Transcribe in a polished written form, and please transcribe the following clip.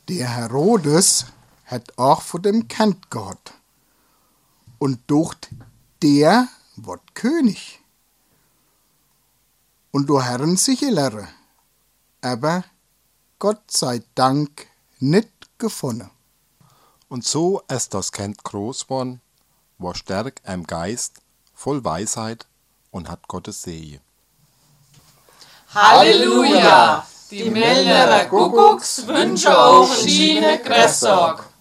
Der Herodes hat auch von dem Kind gehabt. Und docht der wird König. Und du Herren sicherlehre. Aber Gott sei Dank nicht gefunden. Und so ist das Kind groß worden, war stark im Geist, voll Weisheit und hat Gottes Segen. Halleluja! Die Melnerer Kuckucks wünschen auch Schiene Gressog.